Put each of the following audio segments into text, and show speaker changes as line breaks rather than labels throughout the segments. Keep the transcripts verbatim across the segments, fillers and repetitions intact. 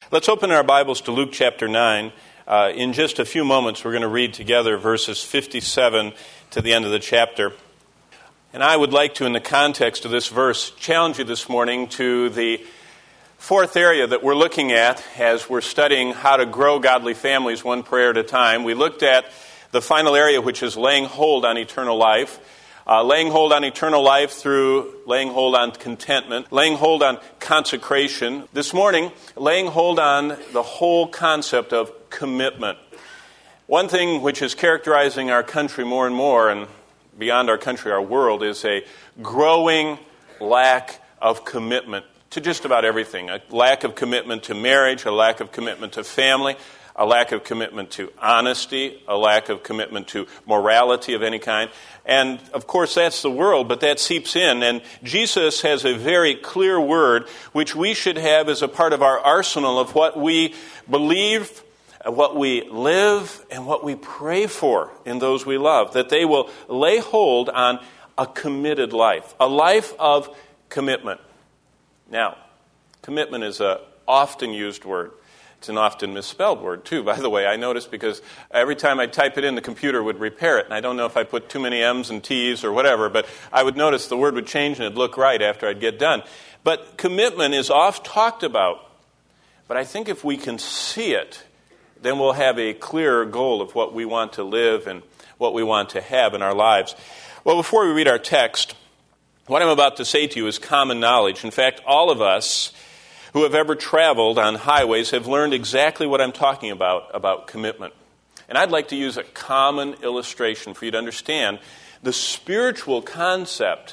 Let's open our Bibles to Luke chapter nine. Uh, in just a few moments, we're going to read together verses fifty-seven to the end of the chapter. And I would like to, in the context of this verse, challenge you this morning to the fourth area that we're looking at as we're studying how to grow godly families one prayer at a time. We looked at the final area, which is laying hold on eternal life. Uh, laying hold on eternal life through laying hold on contentment, laying hold on consecration. This morning, laying hold on the whole concept of commitment. One thing which is characterizing our country more and more, and beyond our country, our world, is a growing lack of commitment to just about everything. A lack of commitment to marriage, a lack of commitment to family, a lack of commitment to honesty, a lack of commitment to morality of any kind. And, of course, that's the world, but that seeps in. And Jesus has a very clear word which we should have as a part of our arsenal of what we believe, what we live, and what we pray for in those we love, that they will lay hold on a committed life, a life of commitment. Now, commitment is an often used word. It's an often misspelled word, too, by the way, I noticed, because every time I type it in, the computer would repair it. And I don't know if I put too many M's and T's or whatever, but I would notice the word would change and it'd look right after I'd get done. But commitment is oft talked about. But I think if we can see it, then we'll have a clearer goal of what we want to live and what we want to have in our lives. Well, before we read our text, what I'm about to say to you is common knowledge. In fact, all of us who have ever traveled on highways have learned exactly what I'm talking about, about commitment. And I'd like to use a common illustration for you to understand the spiritual concept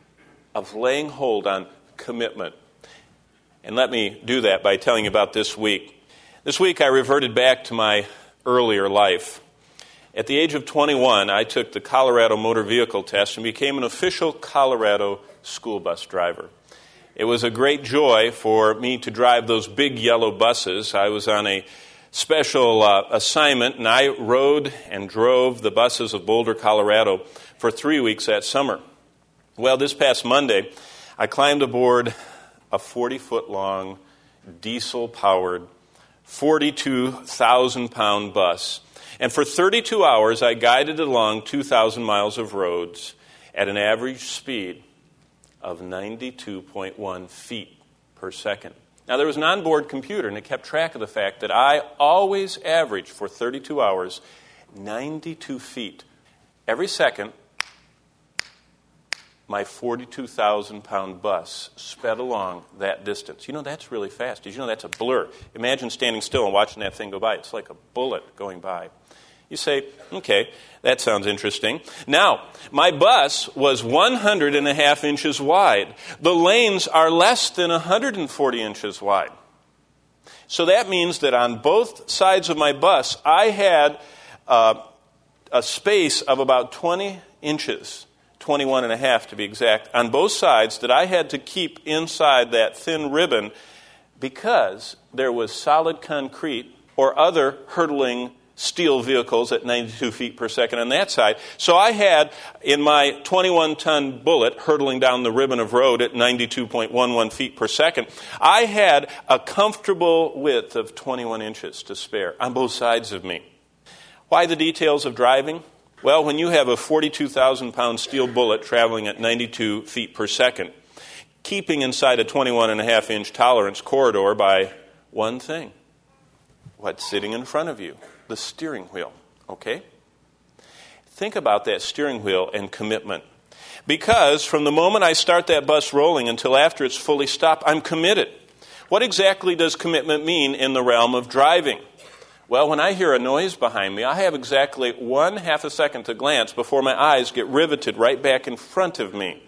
of laying hold on commitment. And let me do that by telling you about this week. This week I reverted back to my earlier life. At the age of twenty-one, I took the Colorado motor vehicle test and became an official Colorado school bus driver. It was a great joy for me to drive those big yellow buses. I was on a special uh, assignment, and I rode and drove the buses of Boulder, Colorado for three weeks that summer. Well, this past Monday, I climbed aboard a forty-foot-long, diesel-powered, forty-two thousand pound bus. And for thirty-two hours, I guided along two thousand miles of roads at an average speed of ninety-two point one feet per second. Now, there was an onboard computer, and it kept track of the fact that I always averaged for thirty-two hours ninety-two feet. Every second, my forty-two thousand pound bus sped along that distance. You know, that's really fast. Did you know that's a blur? Imagine standing still and watching that thing go by. It's like a bullet going by. You say, okay, that sounds interesting. Now, my bus was one hundred and a half inches wide. The lanes are less than one hundred forty inches wide. So that means that on both sides of my bus, I had uh, a space of about twenty inches, twenty-one and a half to be exact, on both sides that I had to keep inside that thin ribbon because there was solid concrete or other hurtling steel vehicles at ninety-two feet per second on that side. So I had, in my twenty-one ton bullet hurtling down the ribbon of road at ninety-two point one one feet per second, I had a comfortable width of twenty-one inches to spare on both sides of me. Why the details of driving? Well, when you have a forty-two thousand pound steel bullet traveling at ninety-two feet per second, keeping inside a twenty-one and a half inch tolerance corridor by one thing: what's sitting in front of you? The steering wheel, okay? Think about that steering wheel and commitment. Because from the moment I start that bus rolling until after it's fully stopped, I'm committed. What exactly does commitment mean in the realm of driving? Well, when I hear a noise behind me, I have exactly one half a second to glance before my eyes get riveted right back in front of me.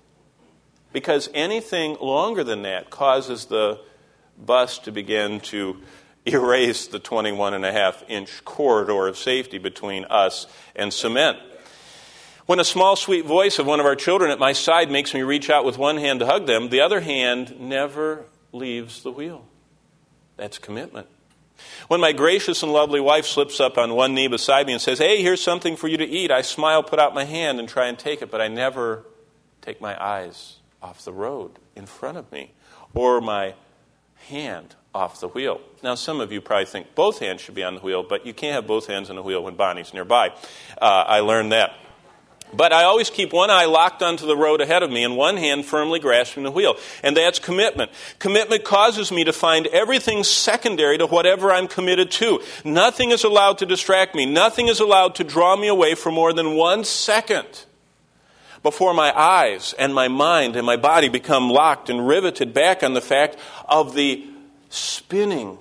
Because anything longer than that causes the bus to begin to erase the twenty-one and a half inch corridor of safety between us and cement. When a small, sweet voice of one of our children at my side makes me reach out with one hand to hug them, the other hand never leaves the wheel. That's commitment. When my gracious and lovely wife slips up on one knee beside me and says, "Hey, here's something for you to eat," I smile, put out my hand, and try and take it, but I never take my eyes off the road in front of me or my hand off the wheel. Now, some of you probably think both hands should be on the wheel, but you can't have both hands on the wheel when Bonnie's nearby. Uh, I learned that. But I always keep one eye locked onto the road ahead of me and one hand firmly grasping the wheel. And that's commitment. Commitment causes me to find everything secondary to whatever I'm committed to. Nothing is allowed to distract me. Nothing is allowed to draw me away for more than one second before my eyes and my mind and my body become locked and riveted back on the fact of the spinning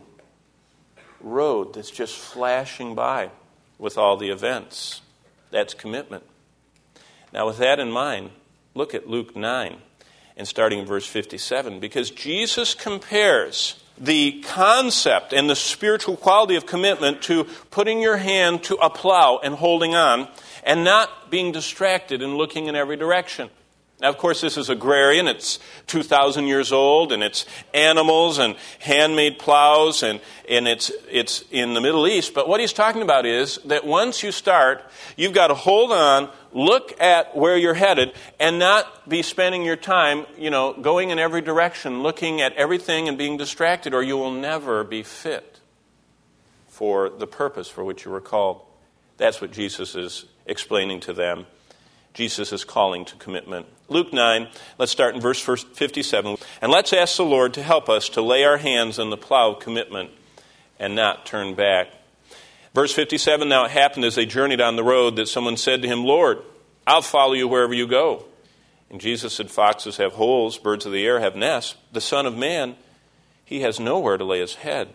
road that's just flashing by with all the events. That's commitment. Now, with that in mind, look at Luke nine and starting in verse fifty-seven, because Jesus compares the concept and the spiritual quality of commitment to putting your hand to a plow and holding on and not being distracted and looking in every direction. Now, of course, this is agrarian. It's two thousand years old, and it's animals and handmade plows, and, and it's it's in the Middle East. But what he's talking about is that once you start, you've got to hold on, look at where you're headed, and not be spending your time, you know, going in every direction, looking at everything and being distracted, or you will never be fit for the purpose for which you were called. That's what Jesus is explaining to them. Jesus is calling to commitment. Luke nine, let's start in verse fifty-seven. And let's ask the Lord to help us to lay our hands on the plow of commitment and not turn back. Verse fifty-seven, now it happened as they journeyed on the road that someone said to him, Lord, I'll follow you wherever you go. And Jesus said, foxes have holes, birds of the air have nests. The Son of Man, he has nowhere to lay his head.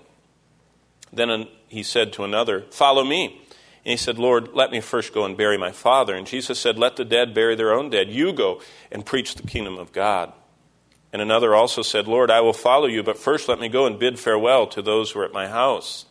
Then he said to another, follow me. And he said, Lord, let me first go and bury my father. And Jesus said, let the dead bury their own dead. You go and preach the kingdom of God. And another also said, Lord, I will follow you, but first let me go and bid farewell to those who are at my house.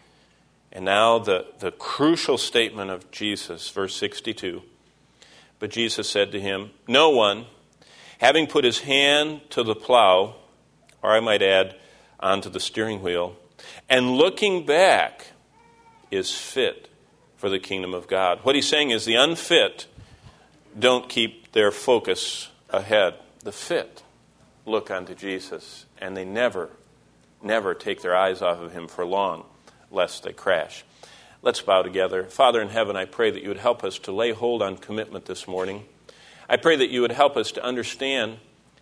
And now the, the crucial statement of Jesus, verse sixty-two. But Jesus said to him, no one, having put his hand to the plow, or I might add, onto the steering wheel, and looking back, is fit for the kingdom of God. What he's saying is the unfit don't keep their focus ahead. The fit look unto Jesus, and they never, never take their eyes off of him for long, lest they crash. Let's bow together. Father in heaven, I pray that you would help us to lay hold on commitment this morning. I pray that you would help us to understand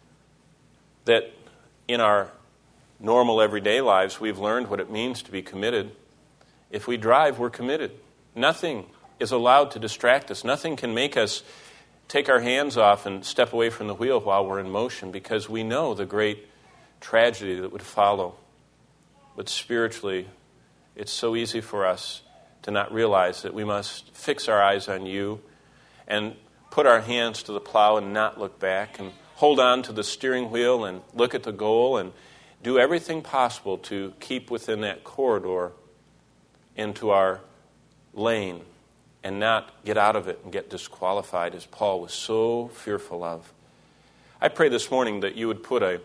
that in our normal everyday lives, we've learned what it means to be committed. If we drive, we're committed. Nothing is allowed to distract us. Nothing can make us take our hands off and step away from the wheel while we're in motion, because we know the great tragedy that would follow. But spiritually, it's so easy for us to not realize that we must fix our eyes on you and put our hands to the plow and not look back, and hold on to the steering wheel and look at the goal and do everything possible to keep within that corridor into our lane and not get out of it and get disqualified, as Paul was so fearful of. I pray this morning that you would put a,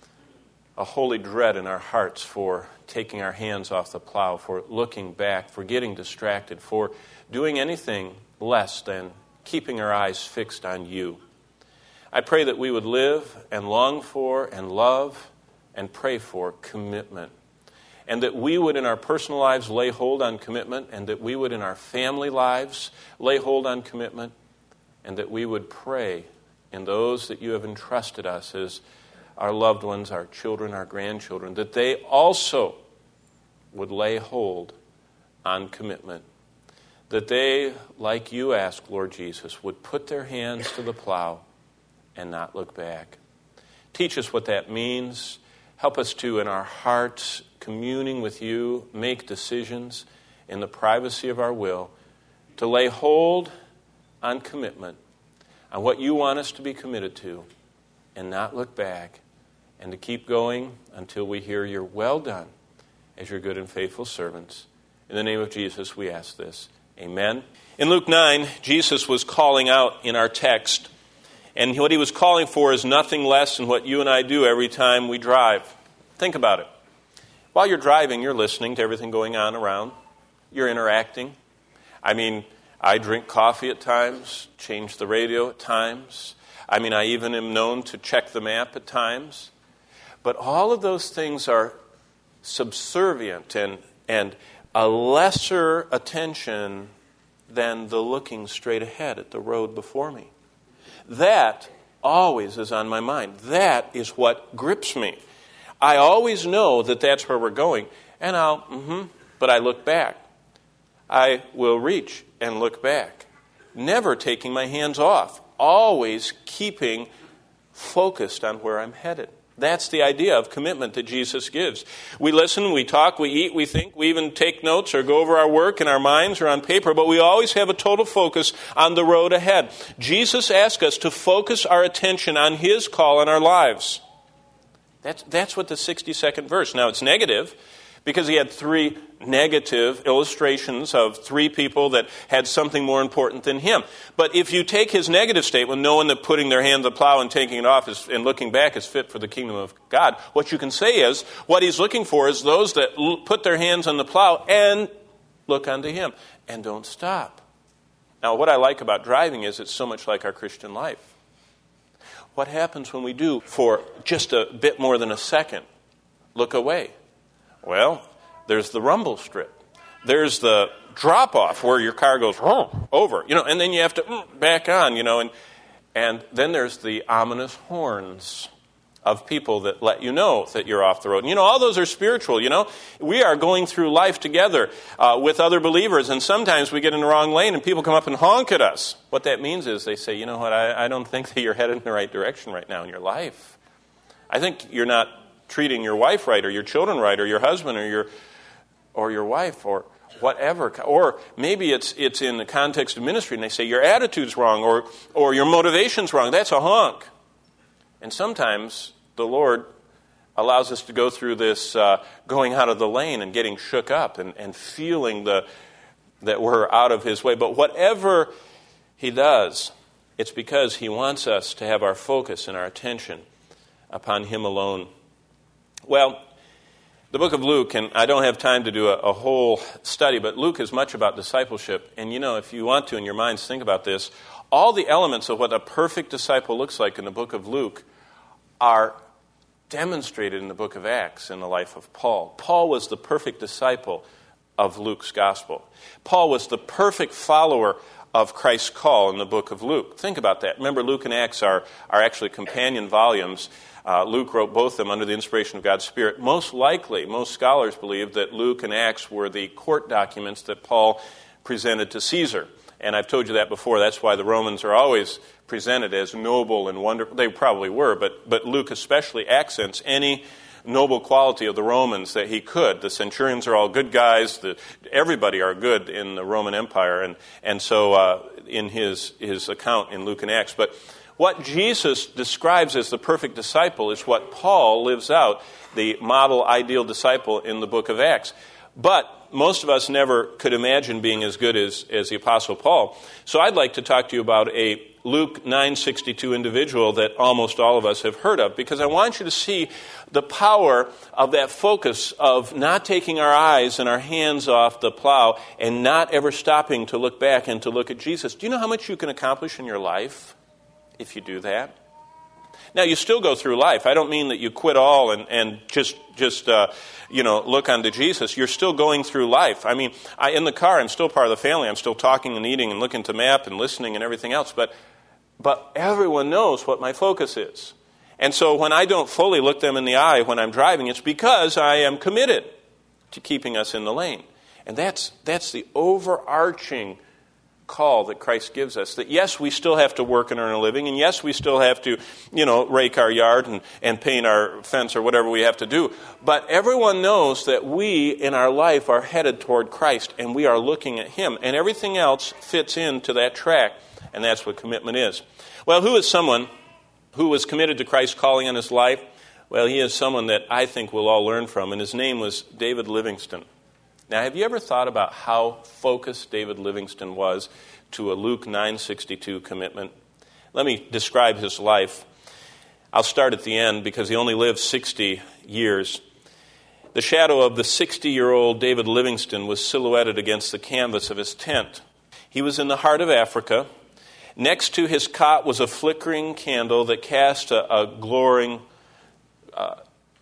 a holy dread in our hearts for taking our hands off the plow, for looking back, for getting distracted, for doing anything less than keeping our eyes fixed on you. I pray that we would live and long for and love and pray for commitment. And that we would in our personal lives lay hold on commitment, and that we would in our family lives lay hold on commitment, and that we would pray in those that you have entrusted us as our loved ones, our children, our grandchildren, that they also would lay hold on commitment. That they, like you ask, Lord Jesus, would put their hands to the plow and not look back. Teach us what that means. Help us to, in our hearts, communing with you, make decisions in the privacy of our will, to lay hold on commitment, on what you want us to be committed to, and not look back, and to keep going until we hear your well done as your good and faithful servants. In the name of Jesus, we ask this. Amen. In Luke nine, Jesus was calling out in our text, and what he was calling for is nothing less than what you and I do every time we drive. Think about it. While you're driving, you're listening to everything going on around. You're interacting. I mean, I drink coffee at times, change the radio at times. I mean, I even am known to check the map at times. But all of those things are subservient and, and a lesser attention than the looking straight ahead at the road before me. That always is on my mind. That is what grips me. I always know that that's where we're going, and I'll, mm-hmm, but I look back. I will reach and look back, never taking my hands off, always keeping focused on where I'm headed. That's the idea of commitment that Jesus gives. We listen, we talk, we eat, we think, we even take notes or go over our work in our minds or on paper, but we always have a total focus on the road ahead. Jesus asks us to focus our attention on His call in our lives. That's, that's what the sixty-second verse. Now, it's negative because he had three negative illustrations of three people that had something more important than him. But if you take his negative statement, knowing that putting their hand to the plow and taking it off is, and looking back is fit for the kingdom of God, what you can say is, what he's looking for is those that l- put their hands on the plow and look unto him and don't stop. Now, what I like about driving is it's so much like our Christian life. What happens when we do, for just a bit more than a second, look away? Well, there's the rumble strip. There's the drop-off where your car goes oh, over, you know, and then you have to mm, back on, you know, and and then there's the ominous horns of people that let you know that you're off the road. And, you know, all those are spiritual, you know. We are going through life together uh, with other believers, and sometimes we get in the wrong lane and people come up and honk at us. What that means is they say, you know what, I, I don't think that you're headed in the right direction right now in your life. I think you're not treating your wife right, or your children right, or your husband, or your or your wife, or whatever. Or maybe it's it's in the context of ministry, and they say your attitude's wrong, or or your motivation's wrong. That's a honk. And sometimes the Lord allows us to go through this uh, going out of the lane and getting shook up and, and feeling the that we're out of His way. But whatever He does, it's because He wants us to have our focus and our attention upon Him alone. Well, the book of Luke, and I don't have time to do a, a whole study, but Luke is much about discipleship. And, you know, if you want to in your minds think about this, all the elements of what a perfect disciple looks like in the book of Luke are demonstrated in the book of Acts in the life of Paul. Paul was the perfect disciple of Luke's gospel. Paul was the perfect follower of Christ's call in the book of Luke. Think about that. Remember, Luke and Acts are, are actually companion volumes. Uh, Luke wrote both of them under the inspiration of God's Spirit. Most likely, most scholars believe that Luke and Acts were the court documents that Paul presented to Caesar. And I've told you that before. That's why the Romans are always presented as noble and wonderful. They probably were, but, but Luke especially accents any noble quality of the Romans that he could. The centurions are all good guys. The, everybody are good in the Roman Empire. And, and so uh, in his, his account in Luke and Acts. But what Jesus describes as the perfect disciple is what Paul lives out, the model ideal disciple in the book of Acts. But most of us never could imagine being as good as, as the Apostle Paul. So I'd like to talk to you about a Luke nine sixty-two individual that almost all of us have heard of, because I want you to see the power of that focus of not taking our eyes and our hands off the plow and not ever stopping to look back and to look at Jesus. Do you know how much you can accomplish in your life if you do that? Now, you still go through life. I don't mean that you quit all and, and just, just uh, you know, look unto Jesus. You're still going through life. I mean, I, in the car, I'm still part of the family. I'm still talking and eating and looking to map and listening and everything else. But, but everyone knows what my focus is. And so when I don't fully look them in the eye when I'm driving, it's because I am committed to keeping us in the lane. And that's that's the overarching call that Christ gives us, that yes, we still have to work and earn a living, and yes, we still have to, you know, rake our yard and, and paint our fence or whatever we have to do. But everyone knows that we in our life are headed toward Christ, and we are looking at Him, and everything else fits into that track, and that's what commitment is. Well, who is someone who was committed to Christ's calling in his life? Well, he is someone that I think we'll all learn from, and his name was David Livingstone. Now, have you ever thought about how focused David Livingstone was to a Luke nine sixty-two commitment? Let me describe his life. I'll start at the end because he only lived sixty years. The shadow of the sixty-year-old David Livingstone was silhouetted against the canvas of his tent. He was in the heart of Africa. Next to his cot was a flickering candle that cast a, a glowing, uh,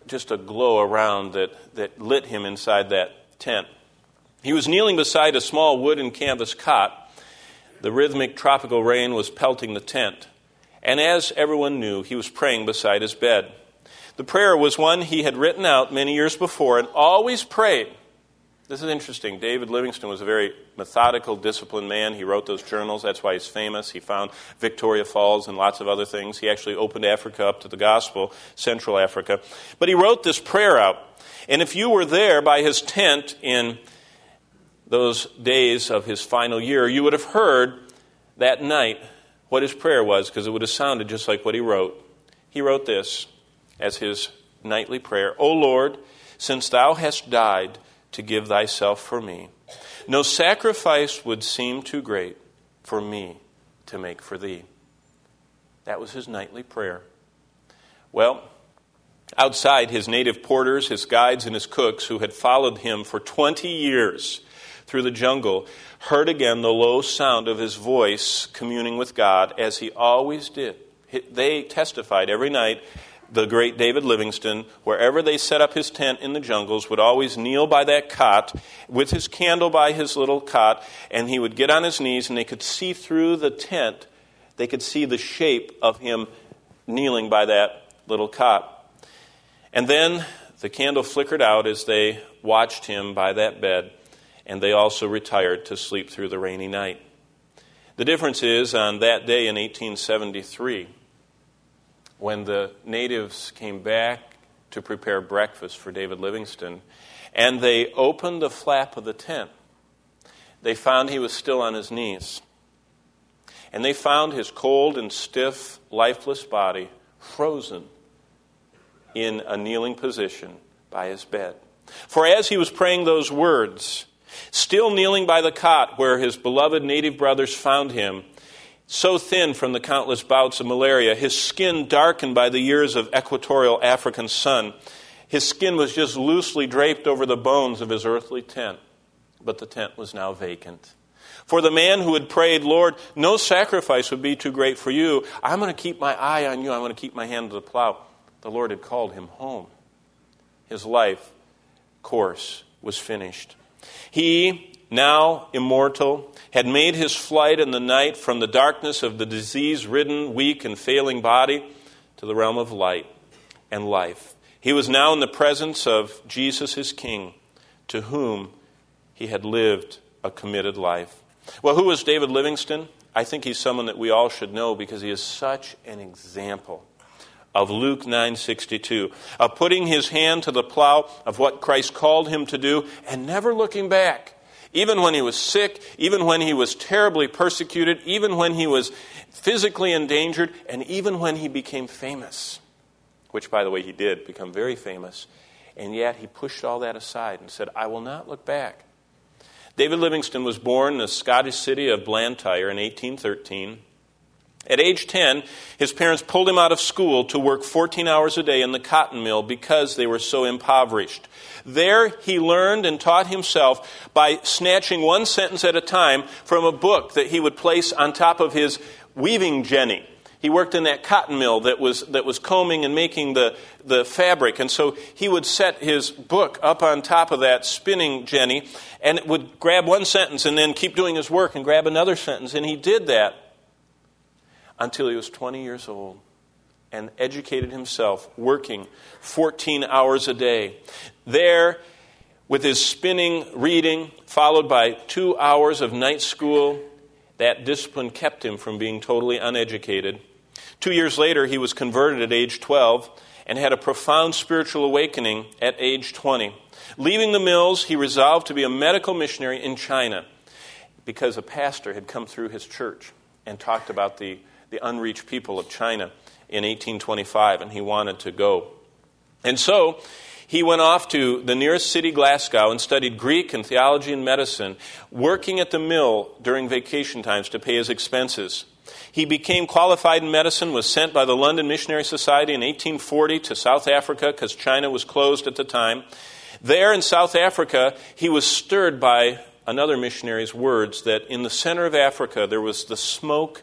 just a glow around that, that lit him inside that tent. He was kneeling beside a small wooden canvas cot. The rhythmic tropical rain was pelting the tent. And as everyone knew, he was praying beside his bed. The prayer was one he had written out many years before and always prayed. This is interesting. David Livingstone was a very methodical, disciplined man. He wrote those journals. That's why he's famous. He found Victoria Falls and lots of other things. He actually opened Africa up to the gospel, Central Africa. But he wrote this prayer out. And if you were there by his tent in those days of his final year, you would have heard that night what his prayer was, because it would have sounded just like what he wrote. He wrote this as his nightly prayer: O Lord, since thou hast died to give thyself for me, no sacrifice would seem too great for me to make for thee. That was his nightly prayer. Well, outside, his native porters, his guides, and his cooks, who had followed him for twenty years through the jungle, heard again the low sound of his voice communing with God, as he always did. They testified every night. The great David Livingstone, wherever they set up his tent in the jungles, would always kneel by that cot with his candle by his little cot, and he would get on his knees, and they could see through the tent. They could see the shape of him kneeling by that little cot. And then the candle flickered out as they watched him by that bed, and they also retired to sleep through the rainy night. The difference is, on that day in eighteen seventy-three, when the natives came back to prepare breakfast for David Livingstone, and they opened the flap of the tent, they found he was still on his knees. And they found his cold and stiff, lifeless body frozen in a kneeling position by his bed. For as he was praying those words, still kneeling by the cot where his beloved native brothers found him, so thin from the countless bouts of malaria, his skin darkened by the years of equatorial African sun, his skin was just loosely draped over the bones of his earthly tent. But the tent was now vacant. For the man who had prayed, Lord, no sacrifice would be too great for you. I'm going to keep my eye on you. I'm going to keep my hand to the plow. The Lord had called him home. His life course was finished. He, now immortal, had made his flight in the night from the darkness of the disease-ridden, weak, and failing body to the realm of light and life. He was now in the presence of Jesus, his King, to whom he had lived a committed life. Well, who was David Livingstone? I think he's someone that we all should know because he is such an example of Luke nine sixty-two, of putting his hand to the plow of what Christ called him to do and never looking back. Even when he was sick, even when he was terribly persecuted, even when he was physically endangered, and even when he became famous, which, by the way, he did become very famous, and yet he pushed all that aside and said, I will not look back. David Livingstone was born in the Scottish city of Blantyre in eighteen thirteen. At age ten, his parents pulled him out of school to work fourteen hours a day in the cotton mill because they were so impoverished. There he learned and taught himself by snatching one sentence at a time from a book that he would place on top of his weaving jenny. He worked in that cotton mill that was that was combing and making the, the fabric. And so he would set his book up on top of that spinning jenny and would grab one sentence and then keep doing his work and grab another sentence. And he did that until he was twenty years old and educated himself, working fourteen hours a day. There, with his spinning, reading, followed by two hours of night school, that discipline kept him from being totally uneducated. Two years later, he was converted at age twelve and had a profound spiritual awakening at age twenty. Leaving the mills, he resolved to be a medical missionary in China because a pastor had come through his church and talked about the, the unreached people of China in eighteen twenty-five, and he wanted to go. And so he went off to the nearest city, Glasgow, and studied Greek and theology and medicine, working at the mill during vacation times to pay his expenses. He became qualified in medicine, was sent by the London Missionary Society in eighteen forty to South Africa because China was closed at the time. There in South Africa, he was stirred by another missionary's words that in the center of Africa there was the smoke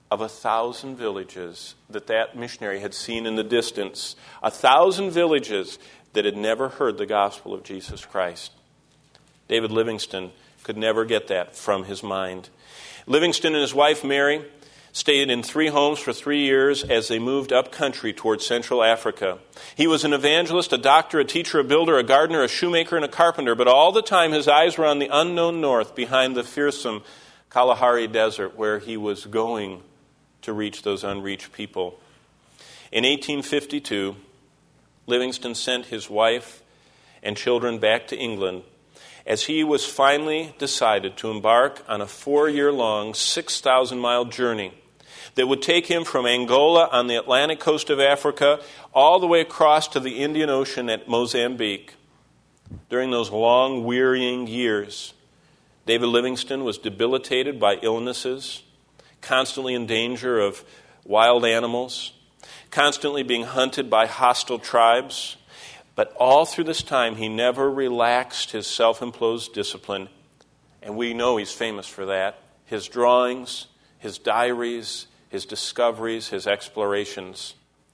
of a thousand villages that that missionary had seen in the distance. A thousand villages that had never heard the gospel of Jesus Christ. David Livingstone could never get that from his mind. Livingstone and his wife Mary stayed in three homes for three years as they moved up country towards Central Africa. He was an evangelist, a doctor, a teacher, a builder, a gardener, a shoemaker, and a carpenter, but all the time his eyes were on the unknown north behind the fearsome Kalahari Desert where he was going to reach those unreached people. In eighteen fifty-two, Livingstone sent his wife and children back to England as he was finally decided to embark on a four-year-long, six thousand mile journey that would take him from Angola on the Atlantic coast of Africa all the way across to the Indian Ocean at Mozambique. During those long, wearying years, David Livingstone was debilitated by illnesses, constantly in danger of wild animals, constantly being hunted by hostile tribes. But all through this time, he never relaxed his self-imposed discipline. And we know he's famous for that. His drawings, his diaries, his discoveries, his explorations.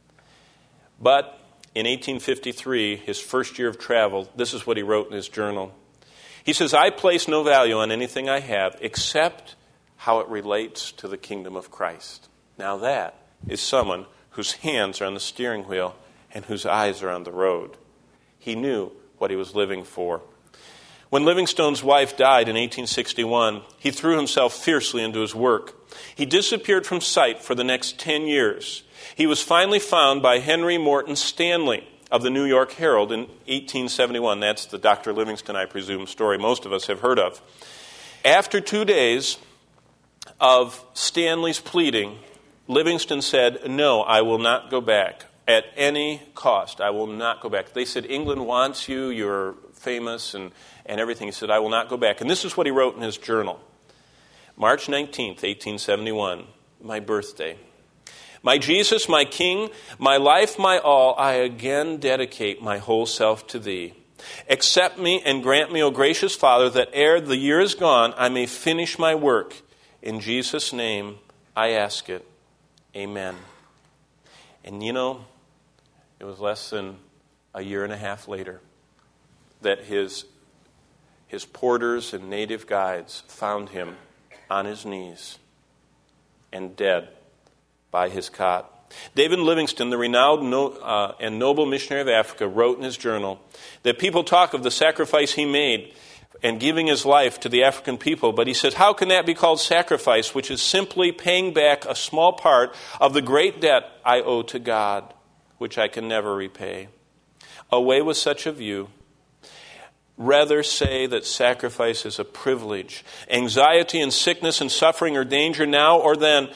But in eighteen fifty-three, his first year of travel, this is what he wrote in his journal. He says, "I place no value on anything I have except how it relates to the kingdom of Christ." Now that is someone whose hands are on the steering wheel and whose eyes are on the road. He knew what he was living for. When Livingstone's wife died in eighteen sixty-one, he threw himself fiercely into his work. He disappeared from sight for the next ten years. He was finally found by Henry Morton Stanley of the New York Herald in eighteen seventy-one. That's the Doctor Livingstone, I presume, story most of us have heard of. After two days of Stanley's pleading, Livingstone said, "No, I will not go back. At any cost, I will not go back." They said, "England wants you, you're famous," and, and everything. He said, "I will not go back." And this is what he wrote in his journal. March nineteenth, eighteen seventy-one, my birthday. "My Jesus, my King, my life, my all, I again dedicate my whole self to Thee. Accept me and grant me, O gracious Father, that ere the year is gone, I may finish my work. In Jesus' name, I ask it. Amen." And you know, it was less than a year and a half later that his, his porters and native guides found him on his knees and dead by his cot. David Livingstone, the renowned no, uh, and noble missionary of Africa, wrote in his journal that people talk of the sacrifice he made and giving his life to the African people, but he says, how can that be called sacrifice, which is simply paying back a small part of the great debt I owe to God, which I can never repay? Away with such a view. Rather say that sacrifice is a privilege. Anxiety and sickness and suffering or danger now or then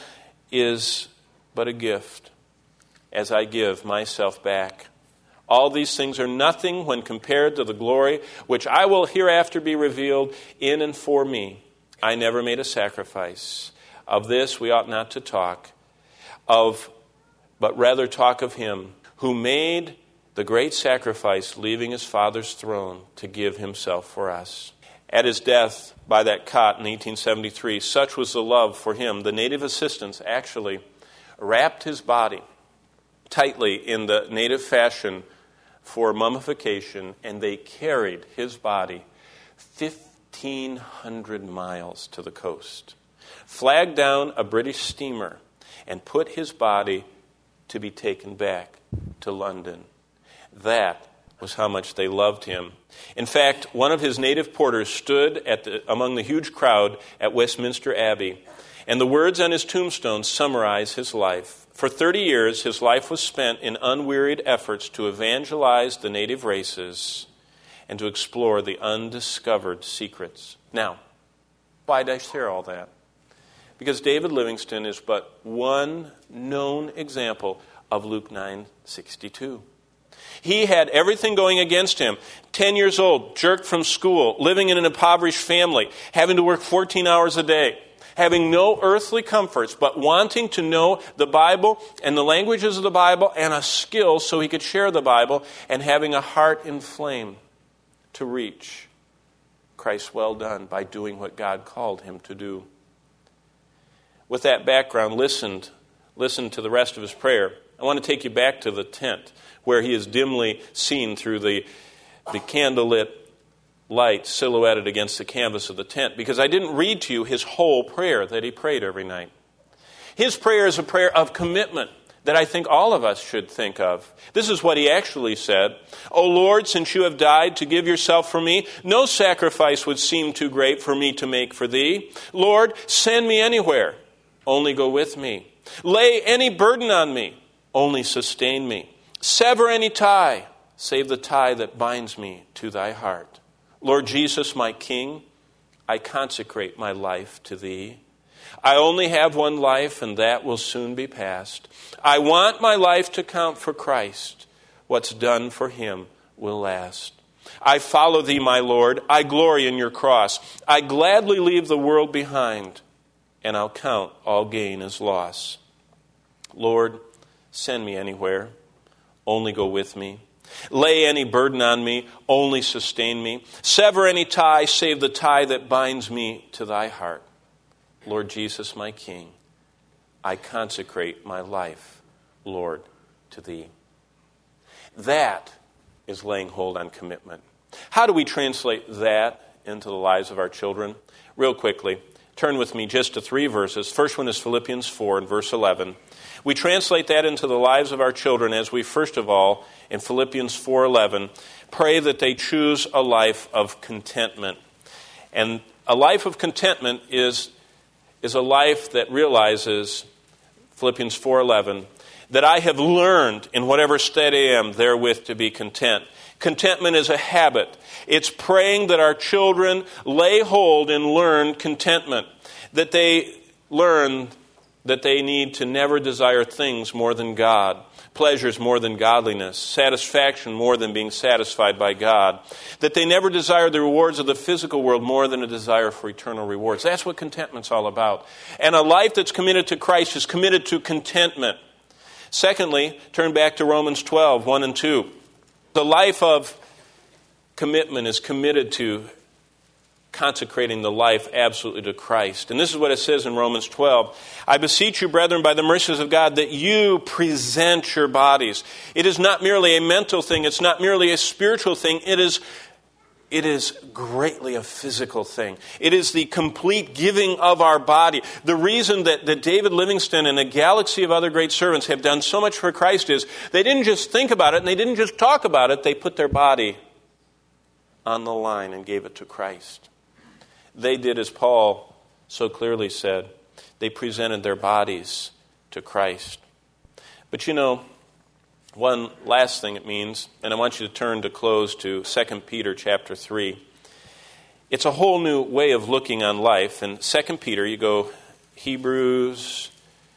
is but a gift, as I give myself back. All these things are nothing when compared to the glory which I will hereafter be revealed in and for me. I never made a sacrifice. Of this we ought not to talk, of, but rather talk of him who made the great sacrifice, leaving his Father's throne to give himself for us. At his death by that cot in eighteen seventy-three, such was the love for him. The native assistants actually wrapped his body tightly in the native fashion for mummification, and they carried his body fifteen hundred miles to the coast, flagged down a British steamer, and put his body to be taken back to London. That was how much they loved him. In fact, one of his native porters stood at the, among the huge crowd at Westminster Abbey, and the words on his tombstone summarize his life. For thirty years, his life was spent in unwearied efforts to evangelize the native races and to explore the undiscovered secrets. Now, why did I share all that? Because David Livingstone is but one known example of Luke nine sixty-two. He had everything going against him. Ten years old, jerked from school, living in an impoverished family, having to work fourteen hours a day, having no earthly comforts, but wanting to know the Bible and the languages of the Bible and a skill so he could share the Bible, and having a heart inflamed to reach Christ's well done by doing what God called him to do. with that background, listened, listened to the rest of his prayer, I want to take you back to the tent where he is dimly seen through the, the candlelit light silhouetted against the canvas of the tent, because I didn't read to you his whole prayer that he prayed every night. His prayer is a prayer of commitment that I think all of us should think of. This is what he actually said. O Lord, since you have died to give yourself for me, no sacrifice would seem too great for me to make for thee. Lord, send me anywhere, only go with me. Lay any burden on me, only sustain me. Sever any tie, save the tie that binds me to thy heart. Lord Jesus, my King, I consecrate my life to thee. I only have one life, and that will soon be past. I want my life to count for Christ. What's done for him will last. I follow thee, my Lord. I glory in your cross. I gladly leave the world behind, and I'll count all gain as loss. Lord, send me anywhere. Only go with me. Lay any burden on me, only sustain me. Sever any tie, save the tie that binds me to thy heart. Lord Jesus, my King, I consecrate my life, Lord, to thee. That is laying hold on commitment. How do we translate that into the lives of our children? Real quickly, turn with me just to three verses. First one is Philippians four and verse eleven. We translate that into the lives of our children as we, first of all, in Philippians four eleven, pray that they choose a life of contentment. And a life of contentment is, is a life that realizes, Philippians four eleven, that I have learned in whatever state I am therewith to be content. Contentment is a habit. It's praying that our children lay hold and learn contentment, that they learn that they need to never desire things more than God, pleasures more than godliness, satisfaction more than being satisfied by God, that they never desire the rewards of the physical world more than a desire for eternal rewards. That's what contentment's all about. And a life that's committed to Christ is committed to contentment. Secondly, turn back to Romans twelve, one and two. The life of commitment is committed to consecrating the life absolutely to Christ. And this is what it says in Romans twelve. I beseech you, brethren, by the mercies of God, that you present your bodies. It is not merely a mental thing. It's not merely a spiritual thing. It is, it is greatly a physical thing. It is the complete giving of our body. The reason that, that David Livingston and a galaxy of other great servants have done so much for Christ is they didn't just think about it and they didn't just talk about it. They put their body on the line and gave it to Christ. They did as Paul so clearly said. They presented their bodies to Christ. But you know, one last thing it means, and I want you to turn to close to Second Peter chapter three. It's a whole new way of looking on life. In Second Peter, you go Hebrews,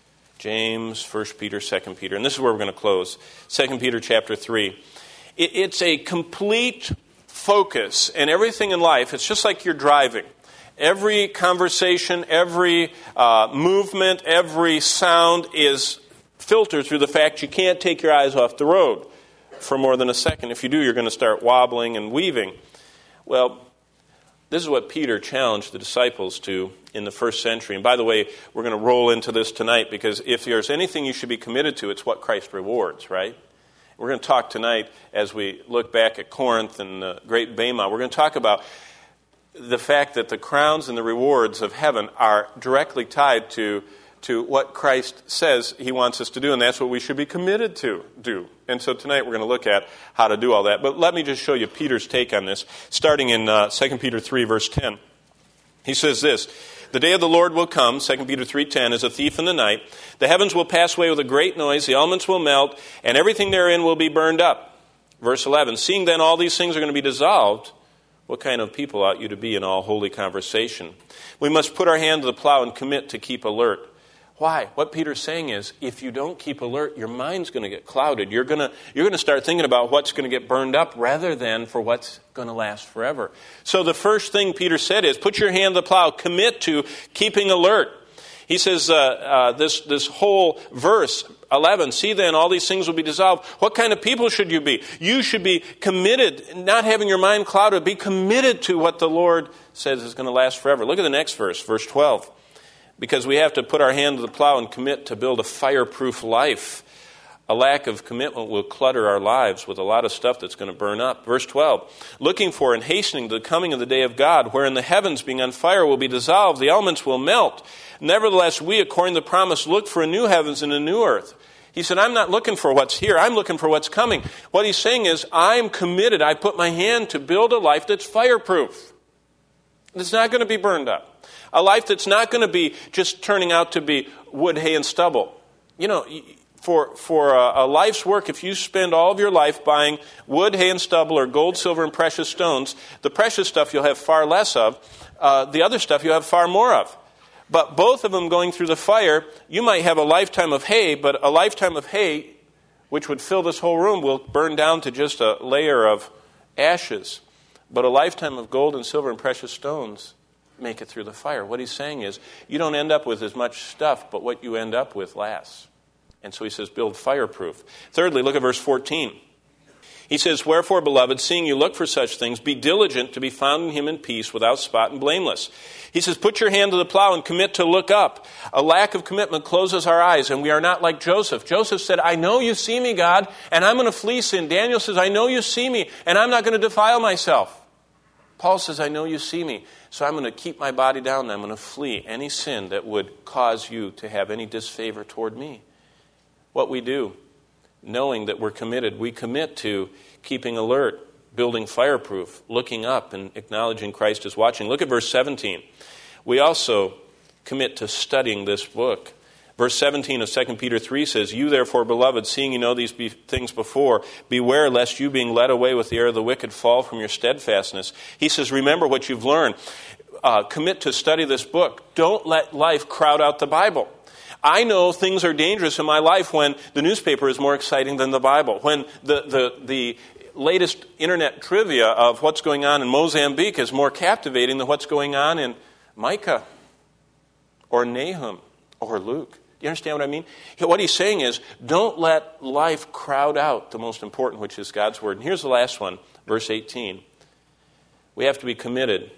James, First Peter, Second Peter. And this is where we're going to close. Second Peter chapter three. It's a complete focus. And everything in life, it's just like you're driving. Every conversation, every uh, movement, every sound is filtered through the fact you can't take your eyes off the road for more than a second. If you do, you're going to start wobbling and weaving. Well, this is what Peter challenged the disciples to in the first century. And by the way, we're going to roll into this tonight because if there's anything you should be committed to, it's what Christ rewards, right? We're going to talk tonight as we look back at Corinth and the great Bema. We're going to talk about the fact that the crowns and the rewards of heaven are directly tied to, to what Christ says he wants us to do, and that's what we should be committed to do. And so tonight we're going to look at how to do all that. But let me just show you Peter's take on this, starting in uh, Second Peter three, verse ten. He says this, the day of the Lord will come, Second Peter three ten, as a thief in the night. The heavens will pass away with a great noise, the elements will melt, and everything therein will be burned up. Verse eleven, seeing then all these things are going to be dissolved, what kind of people ought you to be in all holy conversation? We must put our hand to the plow and commit to keep alert. Why? What Peter's saying is, if you don't keep alert, your mind's going to get clouded. You're going to, you're going to start thinking about what's going to get burned up rather than for what's going to last forever. So the first thing Peter said is, put your hand to the plow, commit to keeping alert. He says uh, uh, this, this whole verse, eleven, see then, all these things will be dissolved. What kind of people should you be? You should be committed, not having your mind clouded. Be committed to what the Lord says is going to last forever. Look at the next verse, verse twelve. because we have to put our hand to the plow and commit to build a fireproof life. A lack of commitment will clutter our lives with a lot of stuff that's going to burn up. Verse twelve, looking for and hastening the coming of the day of God, wherein the heavens being on fire will be dissolved, the elements will melt. Nevertheless, we, according to the promise, look for a new heavens and a new earth. He said, I'm not looking for what's here. I'm looking for what's coming. What he's saying is, I'm committed. I put my hand to build a life that's fireproof. It's not going to be burned up. A life that's not going to be just turning out to be wood, hay, and stubble. You know, for, for a, a life's work, if you spend all of your life buying wood, hay, and stubble, or gold, silver, and precious stones, the precious stuff you'll have far less of. Uh, the other stuff you'll have far more of. But both of them going through the fire, you might have a lifetime of hay, but a lifetime of hay, which would fill this whole room, will burn down to just a layer of ashes. But a lifetime of gold and silver and precious stones make it through the fire. What he's saying is, you don't end up with as much stuff, but what you end up with lasts. And so he says, build fireproof. Thirdly, look at verse fourteen. He says, wherefore, beloved, seeing you look for such things, be diligent to be found in him in peace, without spot and blameless. He says, put your hand to the plow and commit to look up. A lack of commitment closes our eyes, and we are not like Joseph. Joseph said, I know you see me, God, and I'm going to flee sin. Daniel says, I know you see me, and I'm not going to defile myself. Paul says, I know you see me, so I'm going to keep my body down, and I'm going to flee any sin that would cause you to have any disfavor toward me. What we do, knowing that we're committed, we commit to keeping alert, building fireproof, looking up, and acknowledging Christ is watching. Look at verse seventeen. We also commit to studying this book. Verse seventeen of Second Peter three says, you therefore, beloved, seeing you know these be- things before, beware lest you, being led away with the error of the wicked, fall from your steadfastness. He says, remember what you've learned. Uh, commit to study this book. Don't let life crowd out the Bible. I know things are dangerous in my life when the newspaper is more exciting than the Bible, when the, the, the latest internet trivia of what's going on in Mozambique is more captivating than what's going on in Micah or Nahum or Luke. Do you understand what I mean? What he's saying is, don't let life crowd out the most important, which is God's Word. And here's the last one, verse eighteen. We have to be committed,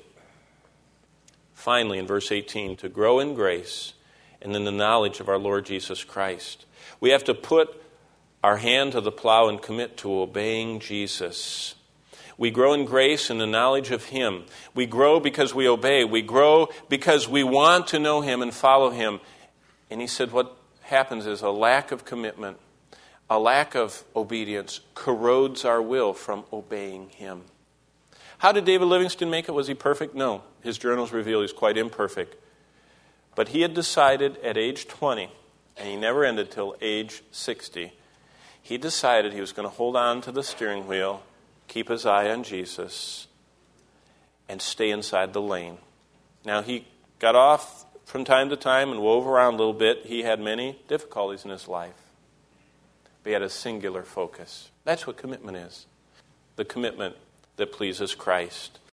finally, in verse eighteen, to grow in grace and in the knowledge of our Lord Jesus Christ. We have to put our hand to the plow and commit to obeying Jesus. We grow in grace and the knowledge of Him. We grow because we obey. We grow because we want to know Him and follow Him. And he said what happens is a lack of commitment, a lack of obedience corrodes our will from obeying Him. How did David Livingstone make it? Was he perfect? No. His journals reveal he's quite imperfect. But he had decided at age twenty, and he never ended till age sixty, he decided he was going to hold on to the steering wheel, keep his eye on Jesus, and stay inside the lane. Now, he got off from time to time and wove around a little bit. He had many difficulties in his life. But he had a singular focus. That's what commitment is. The commitment that pleases Christ.